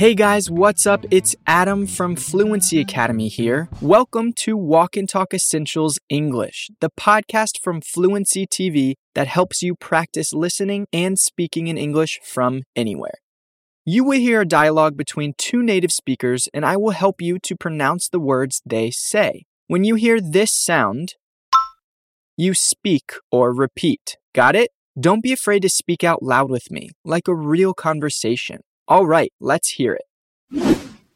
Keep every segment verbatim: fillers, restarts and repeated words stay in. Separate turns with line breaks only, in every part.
Hey guys, what's up? It's Adam from Fluency Academy here. Welcome to Walk and Talk Essentials English, the podcast from Fluency T V that helps you practice listening and speaking in English from anywhere. You will hear a dialogue between two native speakers, and I will help you to pronounce the words they say. When you hear this sound, you speak or repeat. Got it? Don't be afraid to speak out loud with me, like a real conversation. All right, let's hear it.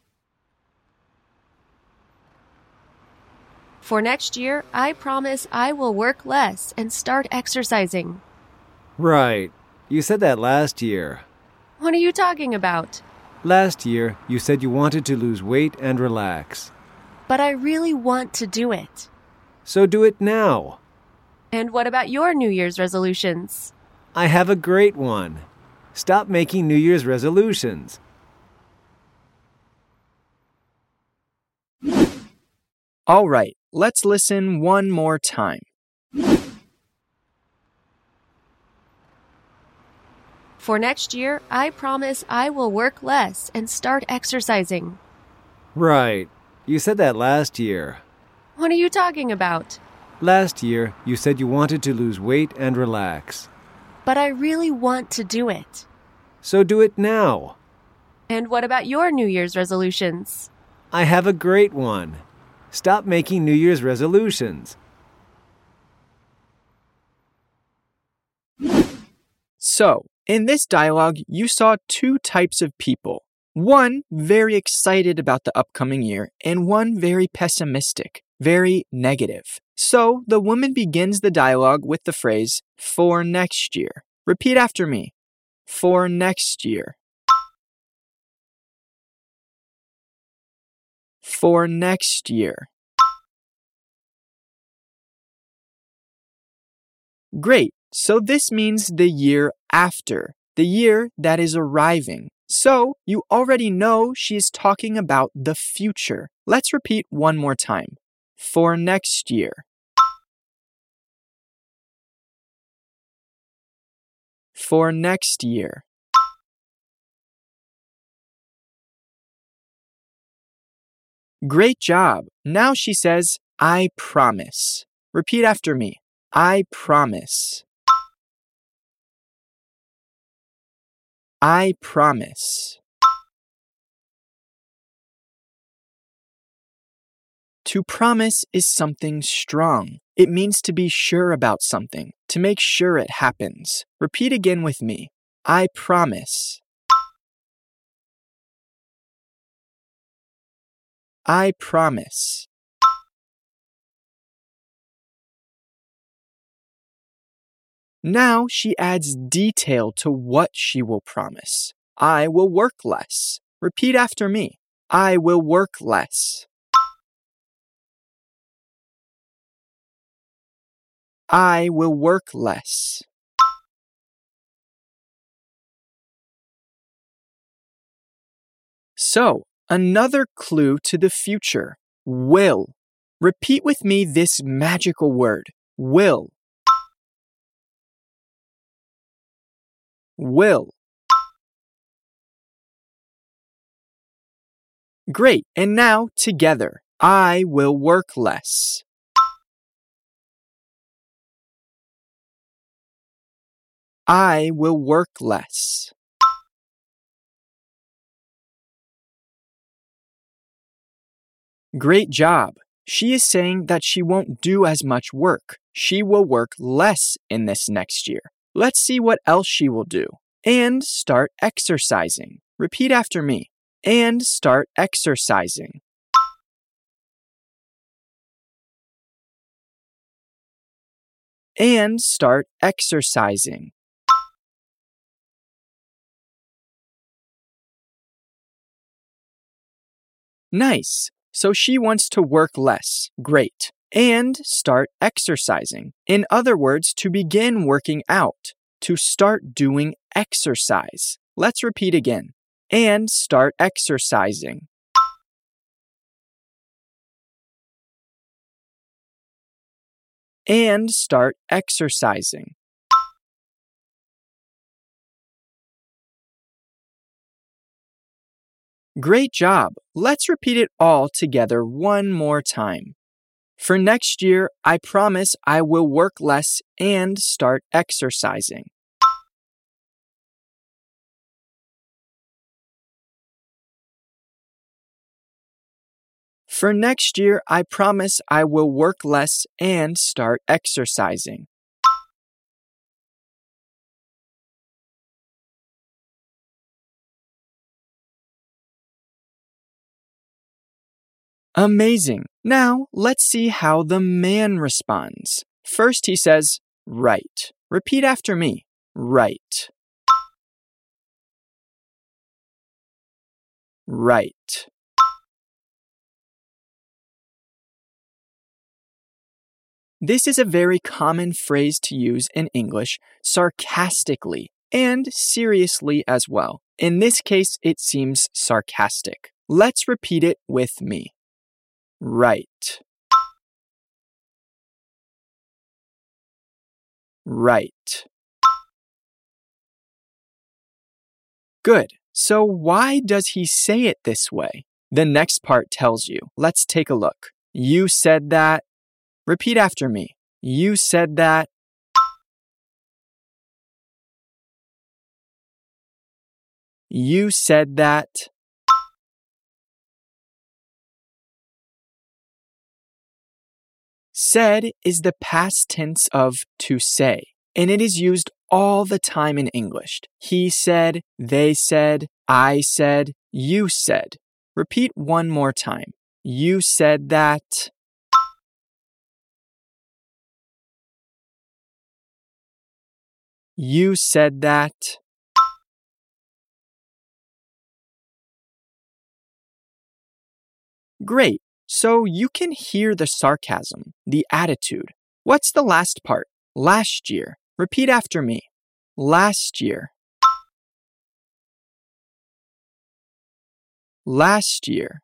For next year, I promise I will work less and start exercising.
Right. You said that last year.
What are you talking about?
Last year, you said you wanted to lose weight and relax.
But I really want to do it.
So do it now.
And what about your New Year's resolutions?
I have a great one. Stop making New Year's resolutions.
All right, let's listen one more time.
For next year, I promise I will work less and start exercising.
Right. You said that last year.
What are you talking about?
Last year, you said you wanted to lose weight and relax.
But I really want to do it.
So do it now.
And what about your New Year's resolutions?
I have a great one. Stop making New Year's resolutions.
So, in this dialogue, you saw two types of people. One very excited about the upcoming year, and one very pessimistic, very negative. So, the woman begins the dialogue with the phrase, for next year. Repeat after me. For next year. For next year. Great. So this means the year after, the year that is arriving. So you already know she's talking about the future. Let's repeat one more time. For next year. For next year. Great job. Now she says, I promise. Repeat after me. I promise. I promise. To promise is something strong. It means to be sure about something, to make sure it happens. Repeat again with me. I promise. I promise. Now she adds detail to what she will promise. I will work less. Repeat after me. I will work less. I will work less. So, another clue to the future. Will. Repeat with me this magical word. Will. Will. Great. And now, together. I will work less. I will work less. Great job. She is saying that she won't do as much work. She will work less in this next year. Let's see what else she will do. And start exercising. Repeat after me. And start exercising. And start exercising. Nice. So she wants to work less. Great. And start exercising. In other words, to begin working out. To start doing exercise. Let's repeat again. And start exercising. And start exercising. Great job. Let's repeat it all together one more time. For next year, I promise I will work less and start exercising. For next year, I promise I will work less and start exercising. Amazing. Now, let's see how the man responds. First, he says, right. Repeat after me. Right. Right. This is a very common phrase to use in English sarcastically and seriously as well. In this case, it seems sarcastic. Let's repeat it with me. Right. Right. Good. So why does he say it this way? The next part tells you. Let's take a look. You said that. Repeat after me. You said that. You said that. Said is the past tense of to say, and it is used all the time in English. He said, they said, I said, you said. Repeat one more time. You said that. You said that. Great. So you can hear the sarcasm, the attitude. What's the last part? Last year. Repeat after me. Last year. Last year.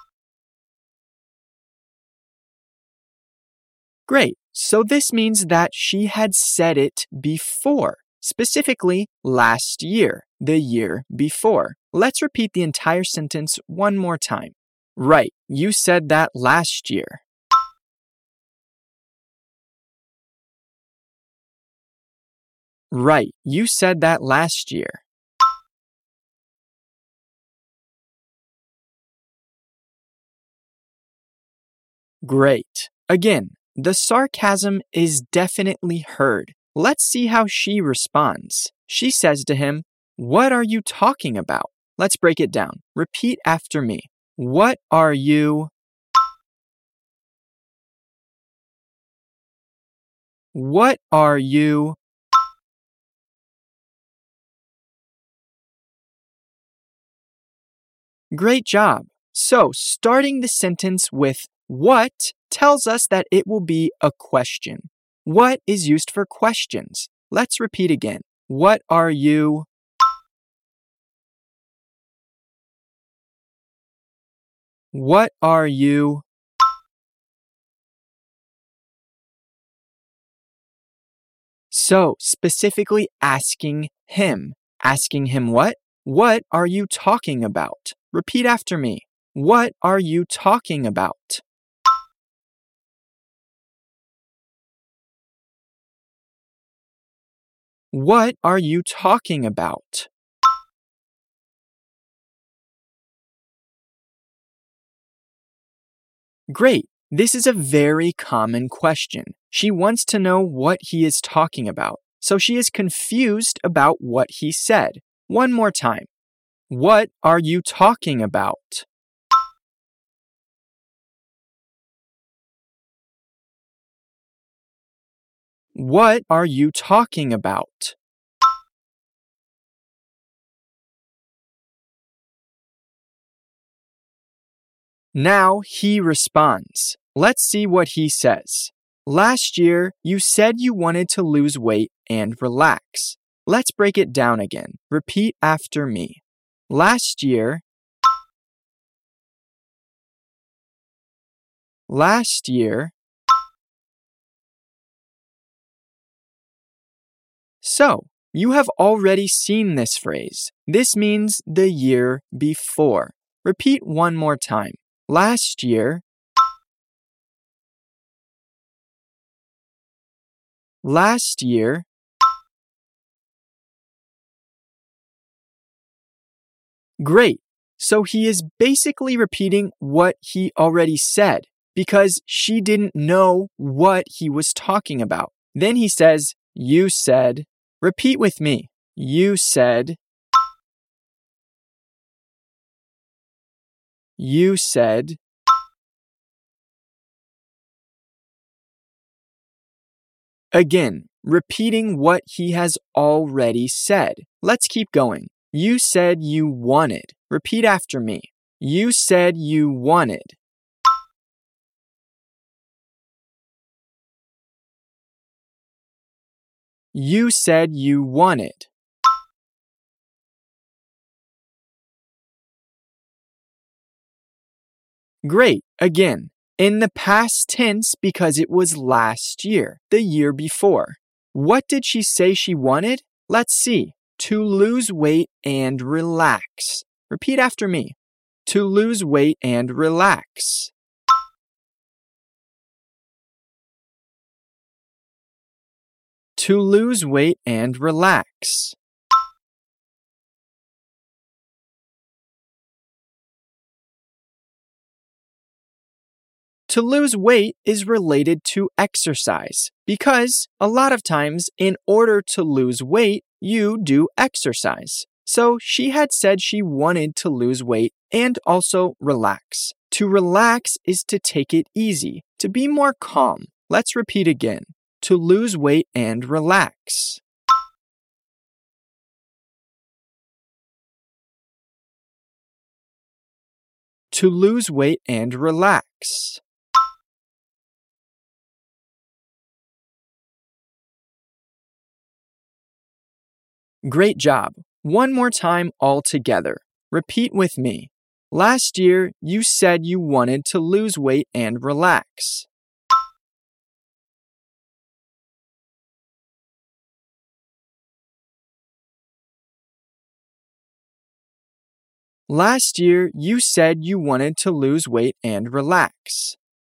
Great. So this means that she had said it before, specifically last year, the year before. Let's repeat the entire sentence one more time. Right, you said that last year. Right, you said that last year. Great. Again, the sarcasm is definitely heard. Let's see how she responds. She says to him, "What are you talking about?" Let's break it down. Repeat after me. What are you? What are you? Great job. So, starting the sentence with what tells us that it will be a question. What is used for questions? Let's repeat again. What are you? What are you? So, specifically asking him. Asking him what? What are you talking about? Repeat after me. What are you talking about? What are you talking about? Great. This is a very common question. She wants to know what he is talking about, so she is confused about what he said. One more time. What are you talking about? What are you talking about? Now he responds. Let's see what he says. Last year, you said you wanted to lose weight and relax. Let's break it down again. Repeat after me. Last year, last year, so, you have already seen this phrase. This means the year before. Repeat one more time. Last year. Last year. Great. So he is basically repeating what he already said because she didn't know what he was talking about. Then he says, you said. Repeat with me. You said. You said. Again, repeating what he has already said. Let's keep going. You said you wanted. Repeat after me. You said you wanted. You said you wanted. Great. Again, in the past tense because it was last year, the year before. What did she say she wanted? Let's see. To lose weight and relax. Repeat after me. To lose weight and relax. To lose weight and relax. To lose weight is related to exercise because a lot of times in order to lose weight, you do exercise. So she had said she wanted to lose weight and also relax. To relax is to take it easy, to be more calm. Let's repeat again. To lose weight and relax. To lose weight and relax. Great job. One more time all together. Repeat with me. Last year, you said you wanted to lose weight and relax. Last year, you said you wanted to lose weight and relax.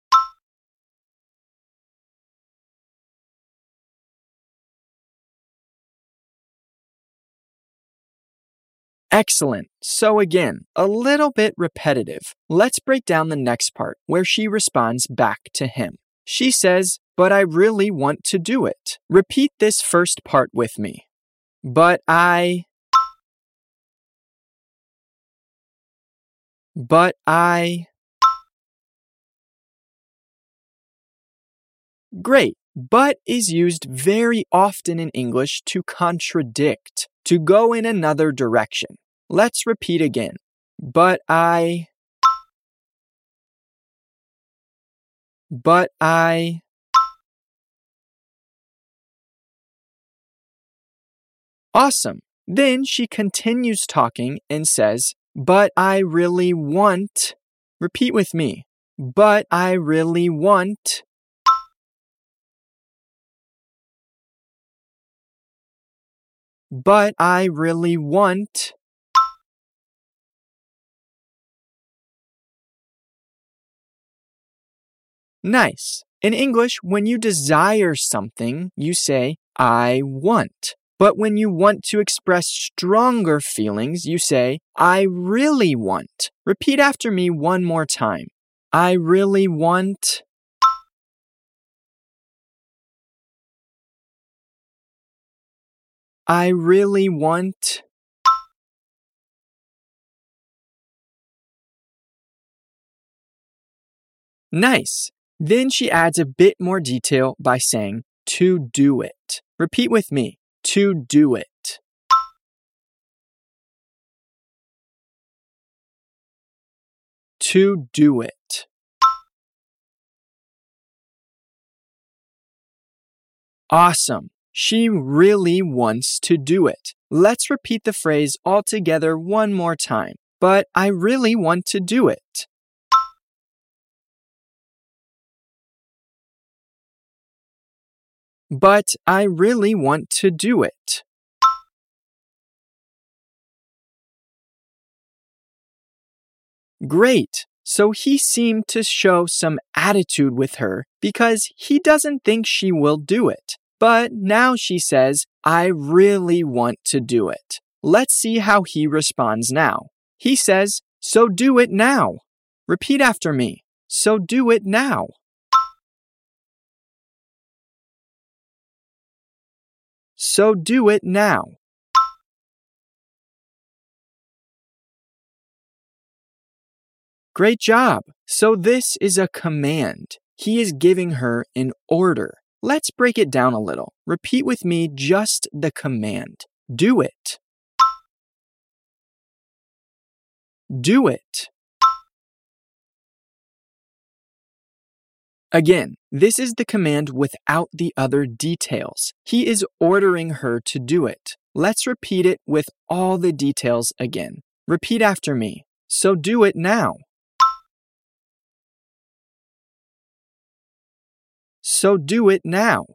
Excellent. So again, a little bit repetitive. Let's break down the next part where she responds back to him. She says, but I really want to do it. Repeat this first part with me. But I... But I... Great. But is used very often in English to contradict, to go in another direction. Let's repeat again. But I... But I... Awesome. Then she continues talking and says, but I really want... Repeat with me. But I really want... But I really want... Nice. In English, when you desire something, you say, I want. But when you want to express stronger feelings, you say, I really want. Repeat after me one more time. I really want... I really want... Nice. Then she adds a bit more detail by saying, to do it. Repeat with me. To do it. To do it. Awesome. She really wants to do it. Let's repeat the phrase all together one more time. But I really want to do it. But I really want to do it. Great. So he seemed to show some attitude with her because he doesn't think she will do it. But now she says, I really want to do it. Let's see how he responds now. He says, so do it now. Repeat after me. So do it now. So do it now. Great job. So this is a command. He is giving her an order. Let's break it down a little. Repeat with me just the command. Do it. Do it. Again, this is the command without the other details. He is ordering her to do it. Let's repeat it with all the details again. Repeat after me. So do it now. So do it now.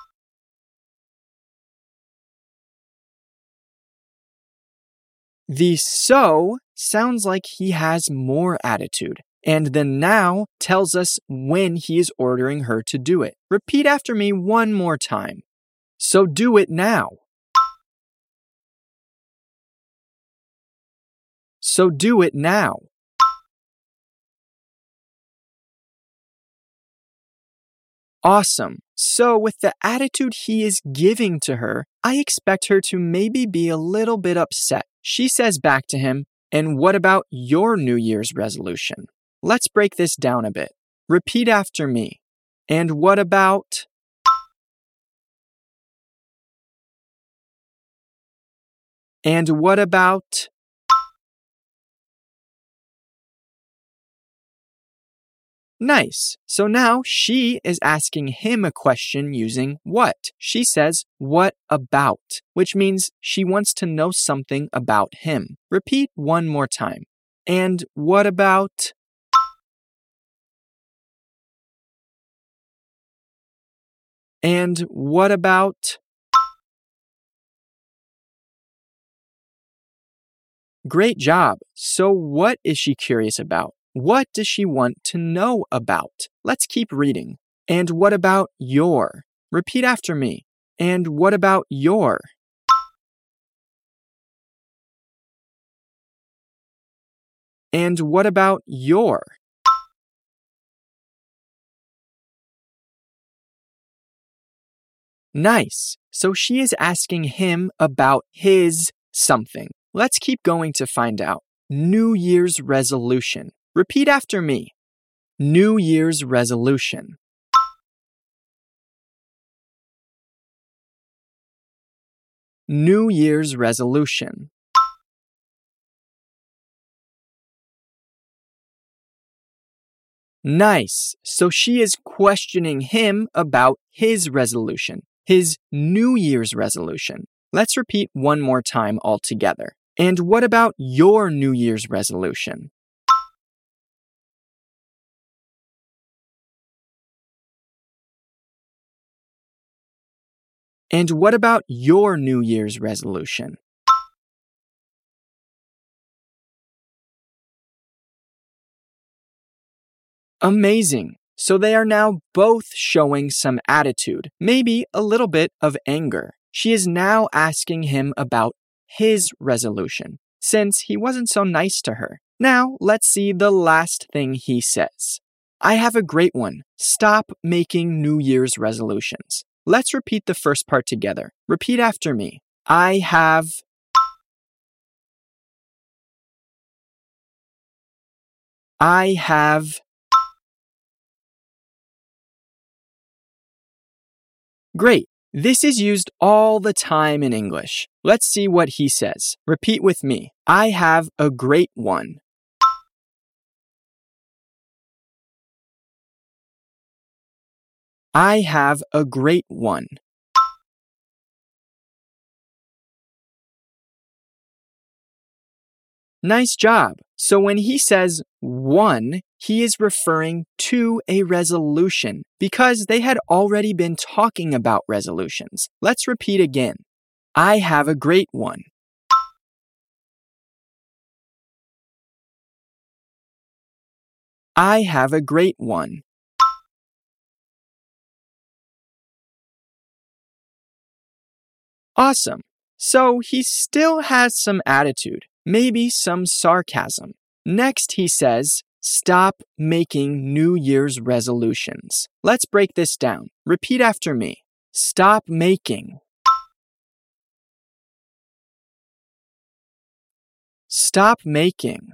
The so sounds like he has more attitude, and the now tells us when he is ordering her to do it. Repeat after me one more time. So do it now. So do it now. Awesome. So with the attitude he is giving to her, I expect her to maybe be a little bit upset. She says back to him, and what about your New Year's resolution? Let's break this down a bit. Repeat after me. And what about? And what about? Nice. So now she is asking him a question using what? She says, what about? Which means she wants to know something about him. Repeat one more time. And what about? And what about? Great job. So what is she curious about? What does she want to know about? Let's keep reading. And what about your? Repeat after me. And what about your? And what about your? Nice. So she is asking him about his something. Let's keep going to find out. New Year's resolution. Repeat after me. New Year's resolution. New Year's resolution. Nice. So she is questioning him about his resolution, his New Year's resolution. Let's repeat one more time all together. And what about your New Year's resolution? And what about your New Year's resolution? Amazing. So they are now both showing some attitude, maybe a little bit of anger. She is now asking him about his resolution, since he wasn't so nice to her. Now, let's see the last thing he says. I have a great one. Stop making New Year's resolutions. Let's repeat the first part together. Repeat after me. I have. I have. Great. This is used all the time in English. Let's see what he says. Repeat with me. I have a great one. I have a great one. Nice job. So when he says one, he is referring to a resolution because they had already been talking about resolutions. Let's repeat again. I have a great one. I have a great one. Awesome. So he still has some attitude, maybe some sarcasm. Next, he says, stop making New Year's resolutions. Let's break this down. Repeat after me. Stop making. Stop making.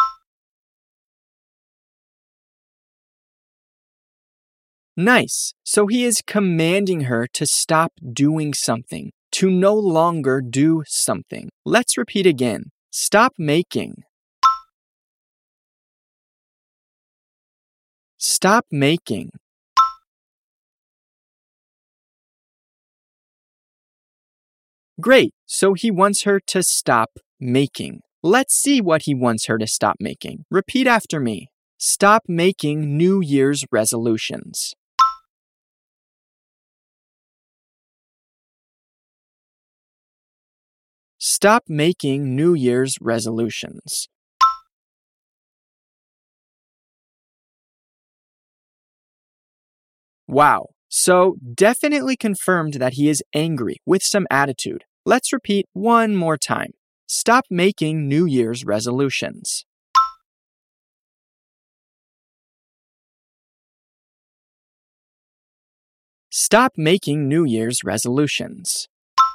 Nice. So he is commanding her to stop doing something, to no longer do something. Let's repeat again. Stop making. Stop making. Great. So he wants her to stop making. Let's see what he wants her to stop making. Repeat after me. Stop making New Year's resolutions. Stop making New Year's resolutions. Wow. So definitely confirmed that he is angry with some attitude. Let's repeat one more time. Stop making New Year's resolutions. Stop making New Year's resolutions.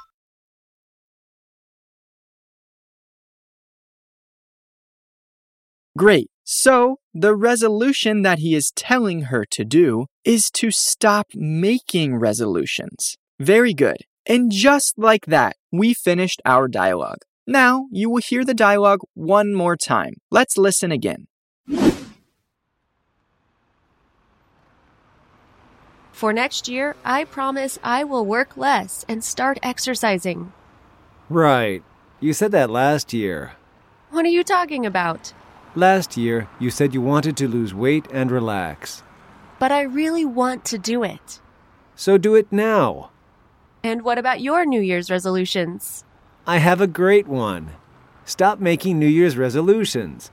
Great. So, the resolution that he is telling her to do is to stop making resolutions. Very good. And just like that, we finished our dialogue. Now, you will hear the dialogue one more time. Let's listen again.
For next year, I promise I will work less and start exercising.
Right. You said that last year.
What are you talking about?
Last year, you said you wanted to lose weight and relax.
But I really want to do it.
So do it now.
And what about your New Year's resolutions?
I have a great one. Stop making New Year's resolutions.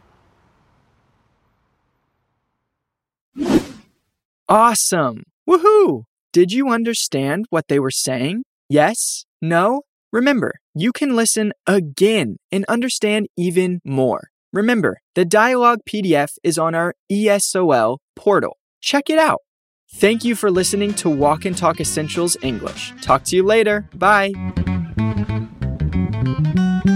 Awesome! Woohoo! Did you understand what they were saying? Yes? No? Remember, you can listen again and understand even more. Remember, the dialogue P D F is on our E S O L portal. Check it out. Thank you for listening to Walk and Talk Essentials English. Talk to you later. Bye.